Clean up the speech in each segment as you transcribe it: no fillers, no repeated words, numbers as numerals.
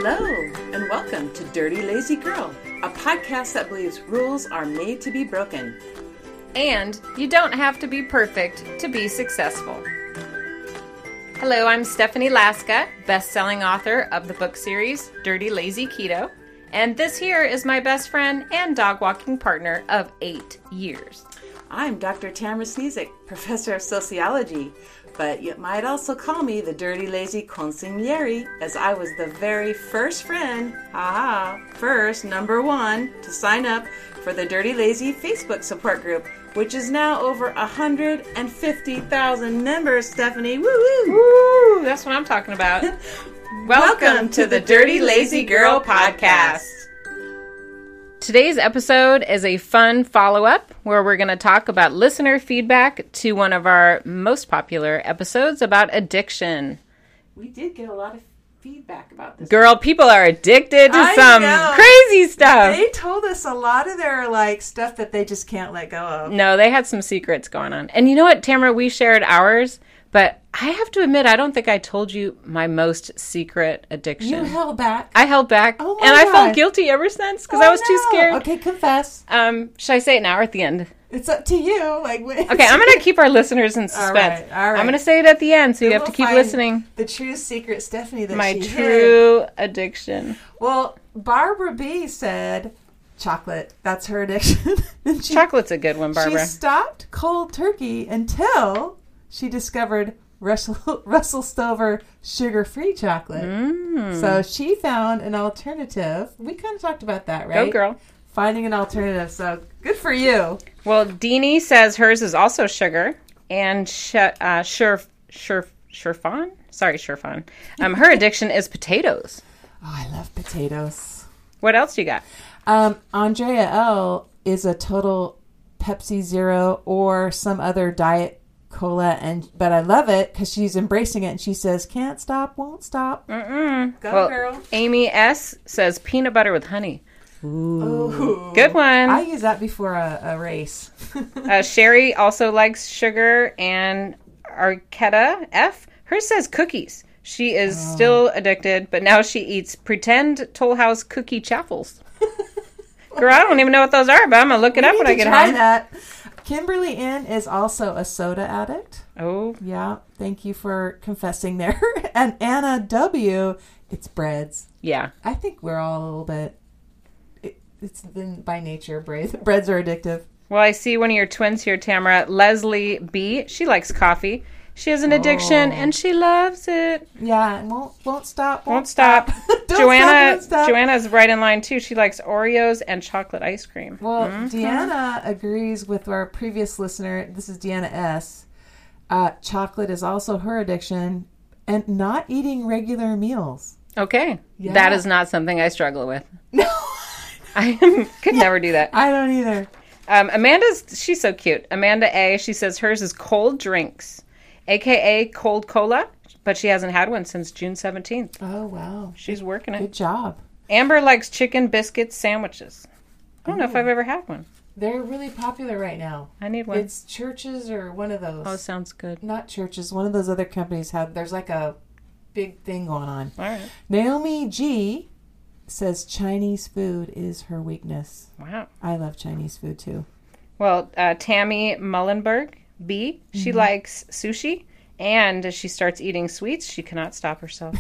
Hello, and welcome to Dirty Lazy Girl, a podcast that believes rules are made to be broken. And you don't have to be perfect to be successful. Hello, I'm Stephanie Laska, best-selling author of the book series Dirty Lazy Keto, and this here is my best friend and dog-walking partner of 8 years. I'm Dr. Tamara Sneesick, professor of sociology, but you might also call me the Dirty Lazy Consigliere, as I was the very first friend, number one, to sign up for the Dirty Lazy Facebook support group, which is now over 150,000 members, Stephanie. Woo-woo! Woo! That's what I'm talking about. Welcome to the Dirty Lazy Girl podcast. Today's episode is a fun follow-up where we're going to talk about listener feedback to one of our most popular episodes about addiction. We did get a lot of feedback about this. Girl, people are addicted to some crazy stuff. They told us a lot of their stuff that they just can't let go of. No, they had some secrets going on. And you know what, Tamara, we shared ours, but I have to admit, I don't think I told you my most secret addiction. You held back. I held back. Oh my and I God. felt guilty ever since because I was too scared. Okay, confess. Should I say it now or at the end? It's up to you. Okay, I'm going to keep our listeners in suspense. All right. I'm going to say it at the end, so you have to keep listening. The true secret, Stephanie, that my she true hid. Addiction. Well, Barbara B. said chocolate. That's her addiction. And Chocolate's a good one, Barbara. She stopped cold turkey until she discovered Russell Stover sugar-free chocolate. So she found an alternative. We kind of talked about that, right? Go, girl. Finding an alternative. So good for you. Well, Deanie says hers is also sugar. And Shurfan? Sorry, Shurfan. Her addiction is potatoes. Oh, I love potatoes. What else you got? Andrea L. is a total Pepsi Zero or some other diet cola, but I love it because she's embracing it and she says, can't stop, won't stop. Go, girl. Amy S. says peanut butter with honey. Ooh. Good one. I use that before a race. Sherry also likes sugar, and Arquetta F. Hers says cookies. She is still addicted, but now she eats pretend Toll House cookie chaffles. Girl, I don't even know what those are, but I'm going to look it up when I get home. That. Kimberly N. is also a soda addict. Oh. Yeah, thank you for confessing there. And Anna W., it's breads. Yeah. I think we're all a little bit, it's been by nature, breads are addictive. Well, I see one of your twins here, Tamara. Leslie B., she likes coffee. She has an addiction, and she loves it. Yeah, and won't stop. Won't stop. Won't stop. Joanna's right in line, too. She likes Oreos and chocolate ice cream. Well, Deanna agrees with our previous listener. This is Deanna S. Chocolate is also her addiction, and not eating regular meals. Okay. Yeah. That is not something I struggle with. No. I could never do that. I don't either. She's so cute. Amanda A., she says hers is cold drinks, a.k.a. cold cola, but she hasn't had one since June 17th. Oh, wow. She's working it. Good job. Amber likes chicken biscuit sandwiches. I don't know if I've ever had one. They're really popular right now. I need one. It's Churches or one of those. Oh, sounds good. Not Churches. One of those other companies there's like a big thing going on. All right. Naomi G. says Chinese food is her weakness. Wow. I love Chinese food too. Well, Tammy Mullenberg B., she likes sushi, and as she starts eating sweets, she cannot stop herself.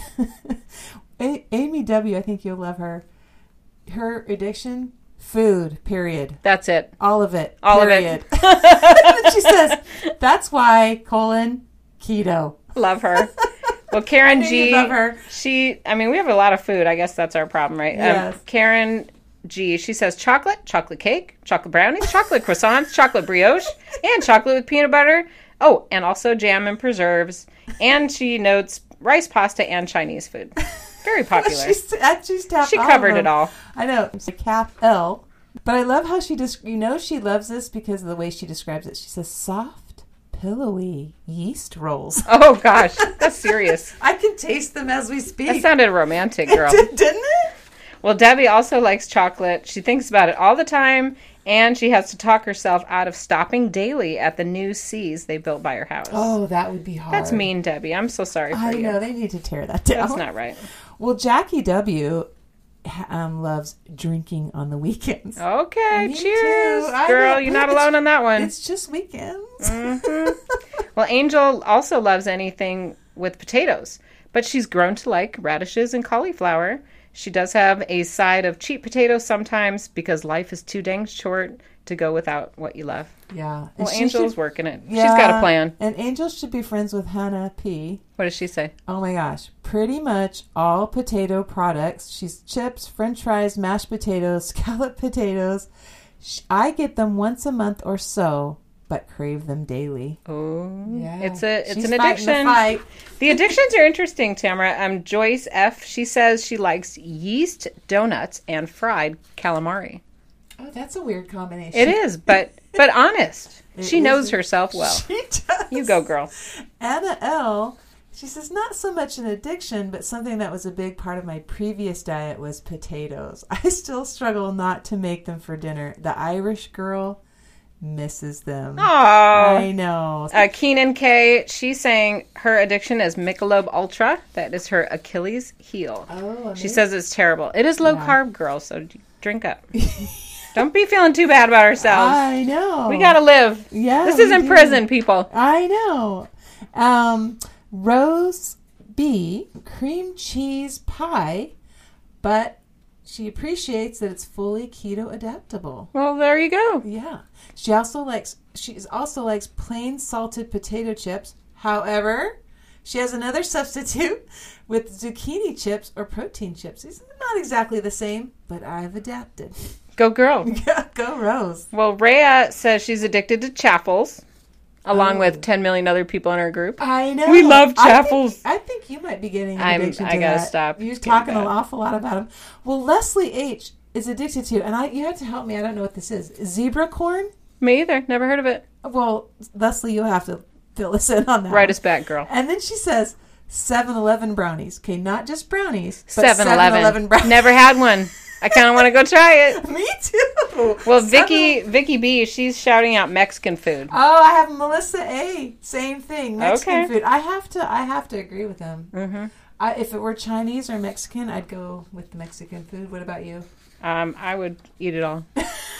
Amy W., I think you'll love her. Her addiction, food, period. That's it. All of it. All period. of it. She says, that's why, keto. Love her. Well, Karen G., love her. we have a lot of food. I guess that's our problem, right? Yes. Karen G., she says chocolate cake, chocolate brownies, chocolate croissants, chocolate brioche, and chocolate with peanut butter. Oh, and also jam and preserves. And she notes rice, pasta, and Chinese food. Very popular. She covered it all. I know. It's a Kath L. But I love how she she loves this because of the way she describes it. She says soft, pillowy yeast rolls. Oh, gosh. That's serious. I can taste them as we speak. That sounded romantic, girl. Didn't it? Well, Debbie also likes chocolate. She thinks about it all the time, and she has to talk herself out of stopping daily at the new C's they built by her house. Oh, that would be hard. That's mean, Debbie. I'm so sorry for you. I know. They need to tear that down. That's not right. Well, Jackie W. Loves drinking on the weekends. Okay, Me cheers. too. Girl, you're not alone on that one. It's just weekends. Well, Angel also loves anything with potatoes, but she's grown to like radishes and cauliflower. She does have a side of cheap potatoes sometimes because life is too dang short to go without what you love. Yeah. Well, Angel's working it. Yeah, She's got a plan. And Angel should be friends with Hannah P. What does she say? Oh my gosh. Pretty much all potato products. She's chips, french fries, mashed potatoes, scalloped potatoes. I get them once a month or so, but crave them daily. Oh, Yeah. it's She's an fighting the addiction. fight. The addictions are interesting, Tamara. Joyce F. She says she likes yeast donuts and fried calamari. Oh, that's a weird combination. It is, but honest. It She is knows herself well. She does. You go, girl. Anna L. She says, not so much an addiction, but something that was a big part of my previous diet was potatoes. I still struggle not to make them for dinner. The Irish girl misses them. Oh, I know. Keenan K. She's saying her addiction is Michelob Ultra. That is her Achilles heel. Oh, She says it's terrible. It is low Yeah. carb, girl. So drink up. Don't be feeling too bad about ourselves. I know. We gotta live. Yeah, This we isn't do. prison, people. I know. Rose B, cream cheese pie, but she appreciates that it's fully keto adaptable. Well, there you go. Yeah. She also likes plain salted potato chips. However, she has another substitute with zucchini chips or protein chips. These are not exactly the same, but I've adapted. Go, girl. Go Rose. Well, Rhea says she's addicted to Chaffles, along with 10 million other people in her group. I know. We love Chaffles. I think you might be getting an addiction to I gotta that. stop You're getting talking that. an awful lot about them. Well, Leslie H. is addicted to, and you have to help me. I don't know what this is. Zebra corn? Me either. Never heard of it. Well, Leslie, you'll have to fill us in on that. Write us back, girl. And then she says 7-Eleven brownies. Okay, not just brownies, but 7-Eleven. 7-Eleven brownies. Never had one. I kind of want to go try it. Me too. Well, Vicky B, she's shouting out Mexican food. Oh, I have Melissa A. Same thing. Mexican Okay. food. I have to agree with them. Mm-hmm. If it were Chinese or Mexican, I'd go with the Mexican food. What about you? I would eat it all.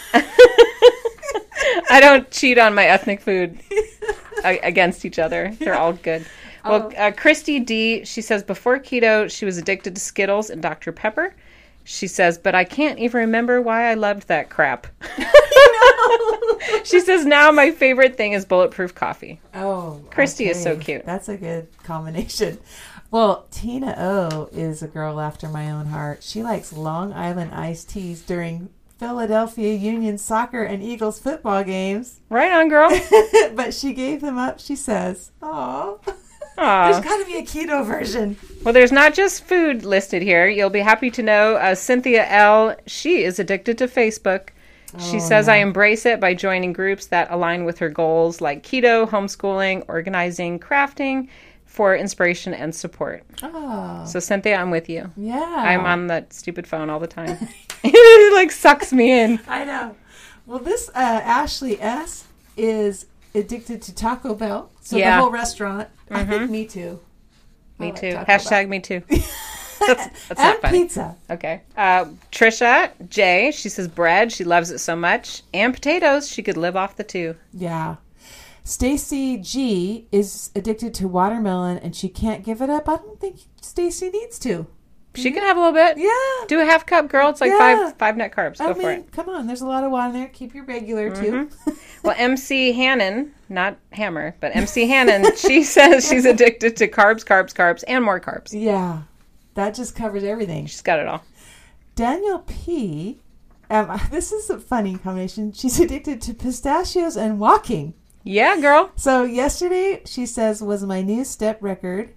I don't cheat on my ethnic food against each other. They're all good. Well, Christy D, she says before keto, she was addicted to Skittles and Dr. Pepper. She says, but I can't even remember why I loved that crap. She says, now my favorite thing is bulletproof coffee. Oh, Christy is so cute. That's a good combination. Well, Tina O is a girl after my own heart. She likes Long Island iced teas during Philadelphia Union soccer and Eagles football games. Right on, girl. But she gave them up, she says. Aw. Aw. There's got to be a keto version. Well, there's not just food listed here. You'll be happy to know Cynthia L., she is addicted to Facebook. She says, I embrace it by joining groups that align with her goals like keto, homeschooling, organizing, crafting for inspiration and support. Oh, So, Cynthia, I'm with you. yeah. I'm on that stupid phone all the time. It like sucks me in. I know. Well, this Ashley S. is addicted to Taco Bell. So Yeah. the whole restaurant. I think me too. I Me like too. Taco Hashtag me too. That's not and funny. pizza. Okay. Trisha J, she says bread. She loves it so much. And potatoes. She could live off the two. Yeah. Stacy G is addicted to watermelon and she can't give it up. I don't think Stacy needs to. She can have a little bit. Yeah. Do a half cup, girl. It's like Yeah. five net carbs. Go I for mean, it. come on. There's a lot of water in there. Keep your regular too. Well, MC Hannon, not Hammer, but MC Hannon, she says she's addicted to carbs, and more carbs. Yeah. That just covers everything. She's got it all. Daniel P. This is a funny combination. She's addicted to pistachios and walking. Yeah, girl. So yesterday, she says, was my new step record,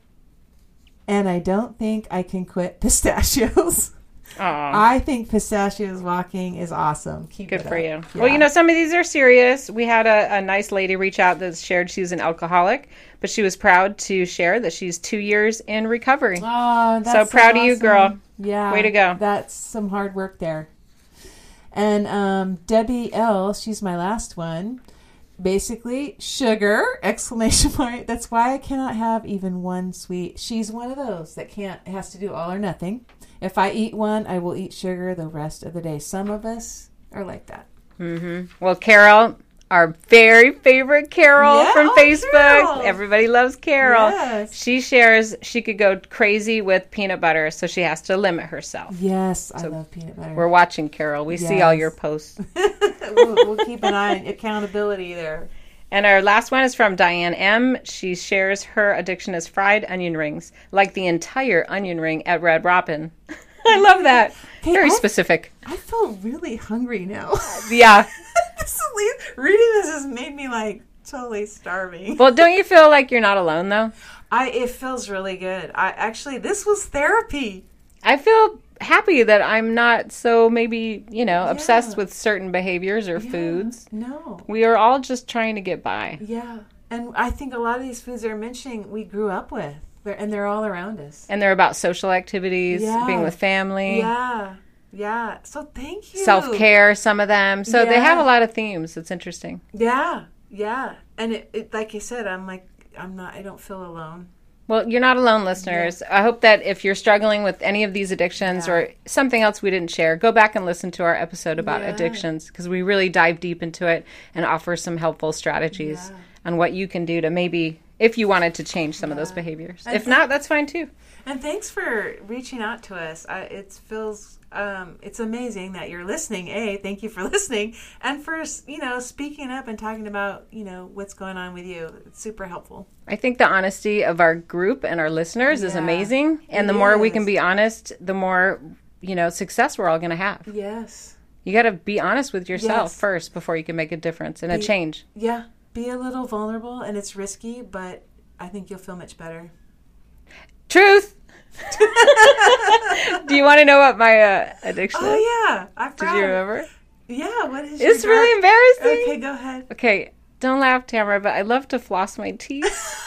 and I don't think I can quit pistachios. Aw, I think pistachios walking is awesome. Keep good it for up. you. Yeah. Well, you know, some of these are serious. We had a nice lady reach out that shared she was an alcoholic, but she was proud to share that she's 2 years in recovery. Oh, that's So proud of you, awesome. girl. Yeah. Way to go. That's some hard work there. And Debbie L., she's my last one. basically sugar, exclamation mark. That's why I cannot have even one sweet. She's one of those that has to do all or nothing. If I eat one, I will eat sugar the rest of the day. Some of us are like that. Mm-hmm. Well, Carol, our very favorite Carol from Facebook. Carol. Everybody loves Carol. Yes. She shares she could go crazy with peanut butter, so she has to limit herself. Yes, I love peanut butter. We're watching, Carol. We see all your posts. We'll keep an eye on accountability there. And our last one is from Diane M. She shares her addiction is fried onion rings, like the entire onion ring at Red Robin. I love that. Okay, very specific. I feel really hungry now. Yeah. Reading this has made me like totally starving. Well, don't you feel like you're not alone though? It feels really good. This was therapy. I feel happy that I'm not so maybe, obsessed with certain behaviors or foods. No. We are all just trying to get by. Yeah. And I think a lot of these foods they're mentioning we grew up with. And they're all around us. And they're about social activities, being with family. Yeah. Yeah. So thank you. Self-care, some of them. So they have a lot of themes. It's interesting. Yeah. Yeah. And it like you said, I don't feel alone. Well, you're not alone, listeners. Yeah. I hope that if you're struggling with any of these addictions or something else we didn't share, go back and listen to our episode about addictions because we really dive deep into it and offer some helpful strategies on what you can do to maybe, if you wanted to change some of those behaviors. And if not, that's fine too. And thanks for reaching out to us. It's amazing that you're listening. Thank you for listening. And for, speaking up and talking about, what's going on with you. It's super helpful. I think the honesty of our group and our listeners is amazing. And the more we can be honest, the more, success we're all going to have. Yes. You got to be honest with yourself first before you can make a difference and a change. Yeah. Be a little vulnerable and it's risky, but I think you'll feel much better. Truth. Do you want to know what my addiction is? Oh, yeah. I forgot. Did you remember? Yeah. What is It's really embarrassing. Okay, go ahead. Okay. Don't laugh, Tamara, but I love to floss my teeth.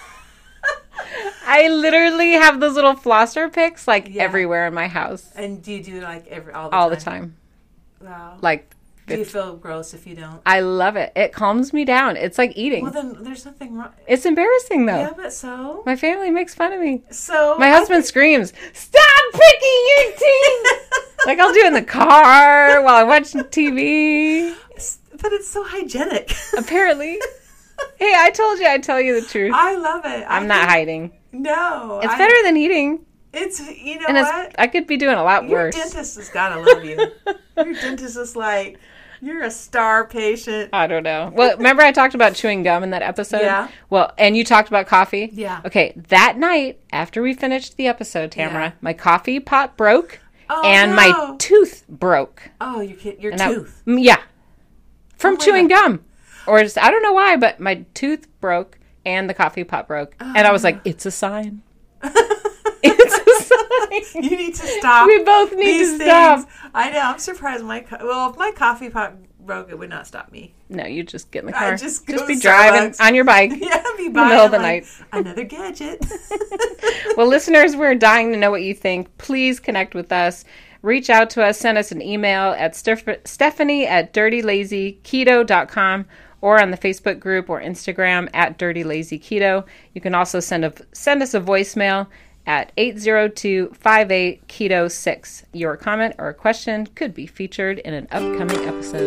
I literally have those little flosser picks everywhere in my house. And do you do it all the time? Wow. Do you feel gross if you don't? I love it. It calms me down. It's like eating. Well, then there's nothing wrong. It's embarrassing, though. Yeah, but so? My family makes fun of me. So? My husband screams, "Stop picking your teeth!" I'll do it in the car while I'm watching TV. But it's so hygienic. Apparently. Hey, I told you I'd tell you the truth. I love it. I'm not hiding. No. It's better than eating. It's, what? I could be doing a lot worse. Your dentist has got to love you. Your dentist is like, you're a star patient. I don't know. Well, remember I talked about chewing gum in that episode? Yeah. Well, and you talked about coffee? Yeah. Okay, that night, after we finished the episode, Tamara, my coffee pot broke and my tooth broke. Oh, your tooth? From chewing gum. Or just, I don't know why, but my tooth broke and the coffee pot broke. And I was like, it's a sign. It's a sign. You need to stop. We both need to stop. I know. I'm surprised if my coffee pot broke, it would not stop me. No, you just get in the car. Just be driving on your bike. Yeah, be in the middle of the night. Another gadget. Well, listeners, we're dying to know what you think. Please connect with us. Reach out to us. Send us an email at Stephanie@DirtyLazyKeto.com or on the Facebook group or Instagram @DirtyLazyKeto. You can also send us a voicemail at 802-58-KETO-6. Your comment or question could be featured in an upcoming episode.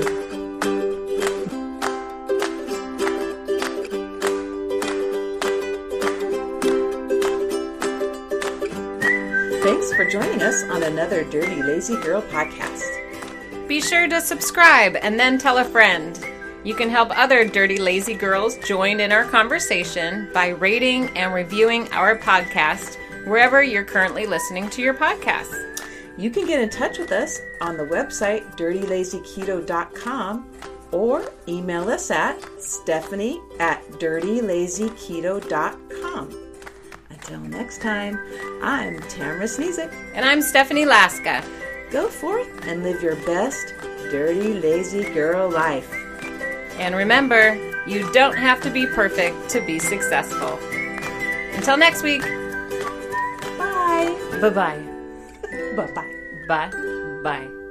Thanks for joining us on another Dirty Lazy Girl podcast. Be sure to subscribe and then tell a friend. You can help other Dirty Lazy Girls join in our conversation by rating and reviewing our podcast wherever you're currently listening to your podcasts. You can get in touch with us on the website dirtylazyketo.com or email us at stephanie@dirtylazyketo.com. Until next time, I'm Tamara Sneezek. And I'm Stephanie Laska. Go forth and live your best Dirty Lazy Girl life. And remember, you don't have to be perfect to be successful. Until next week. Bye. Bye-bye. Bye-bye. Bye. Bye.